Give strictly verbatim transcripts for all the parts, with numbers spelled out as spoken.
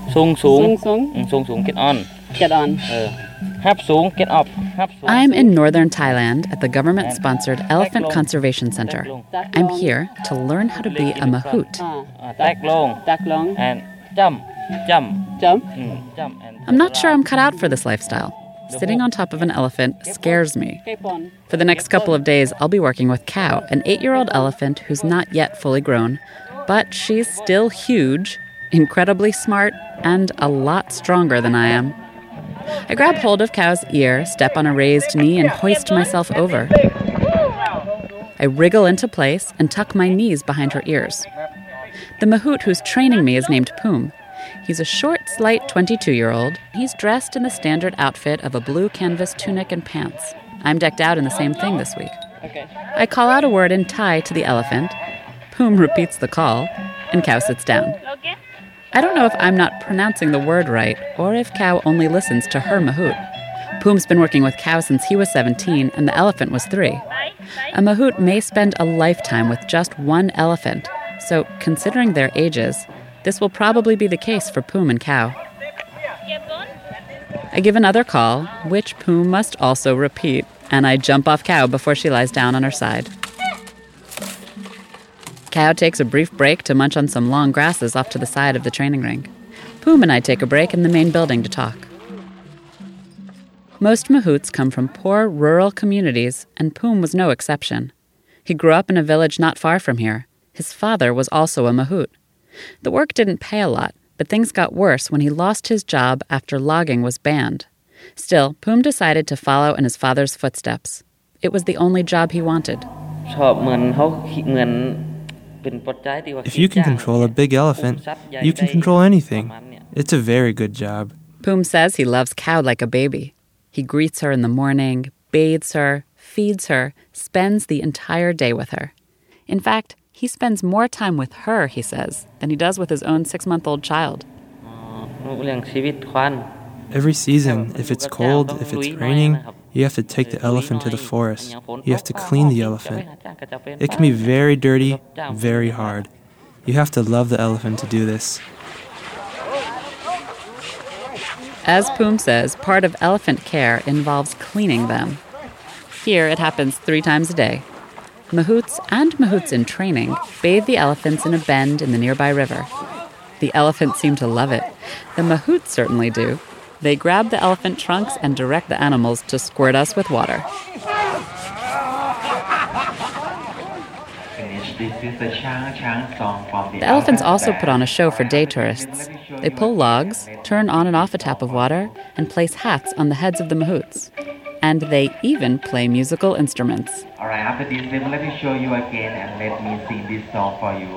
สูงสูงสูงสูงสูง get on get on เออหับสูง get up หับสูง I'm in northern Thailand at the government-sponsored Elephant Conservation Center. I'm here to learn how to be a mahout. แตกลงแตกลง and jump jump jump jump and I'm not sure I'm cut out for this lifestyle. Sitting on top of an elephant scares me. For the next couple of days, I'll be working with Cow, an eight-year-old elephant who's not yet fully grown, but she's still huge, incredibly smart, and a lot stronger than I am. I grab hold of Cow's ear, step on a raised knee, and hoist myself over. I wriggle into place and tuck my knees behind her ears. The mahout who's training me is named Poom. He's a short, slight twenty-two-year-old. He's dressed in the standard outfit of a blue canvas tunic and pants. I'm decked out in the same thing this week. I call out a word in Thai to the elephant. Poom repeats the call, and Cow sits down. I don't know if I'm not pronouncing the word right or if Cow only listens to her mahout. Poom's been working with Cow since he was seventeen and the elephant was three. A mahout may spend a lifetime with just one elephant, so considering their ages, this will probably be the case for Poom and Cow. I give another call, which Poom must also repeat, and I jump off Cow before she lies down on her side. Cow takes a brief break to munch on some long grasses off to the side of the training ring. Poom and I take a break in the main building to talk. Most mahouts come from poor rural communities, and Poom was no exception. He grew up in a village not far from here. His father was also a mahout. The work didn't pay a lot, but things got worse when he lost his job after logging was banned. Still, Poom decided to follow in his father's footsteps. It was the only job he wanted. If you can control a big elephant, you can control anything. It's a very good job. Poom says he loves Cow like a baby. He greets her in the morning, bathes her, feeds her, spends the entire day with her. In fact, he spends more time with her, he says, than he does with his own six-month-old child. Every season, if it's cold, if it's raining, you have to take the elephant to the forest. You have to clean the elephant. It can be very dirty, very hard. You have to love the elephant to do this. As Poom says, part of elephant care involves cleaning them. Here, it happens three times a day. Mahouts and mahouts in training bathe the elephants in a bend in the nearby river. The elephants seem to love it. The mahouts certainly do. They grab the elephant trunks and direct the animals to squirt us with water. The elephants also put on a show for day tourists. They pull logs, turn on and off a tap of water, and place hats on the heads of the mahouts. And they even play musical instruments. All right, after this, let me show you again and let me sing this song for you.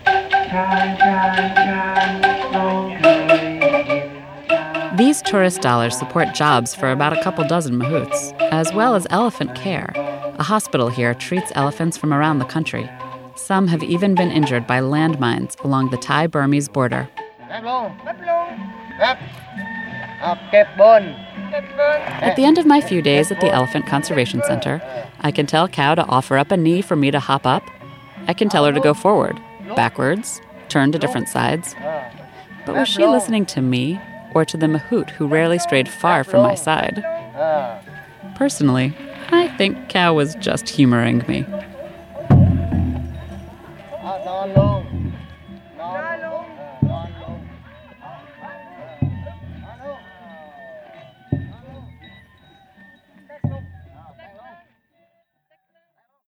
These tourist dollars support jobs for about a couple dozen mahouts, as well as elephant care. A hospital here treats elephants from around the country. Some have even been injured by landmines along the Thai-Burmese border. At the end of my few days at the Elephant Conservation Center, I can tell Cow to offer up a knee for me to hop up. I can tell her to go forward, backwards, turn to different sides. But was she listening to me or to the mahout who rarely strayed far from my side? Personally, I think Cow was just humoring me.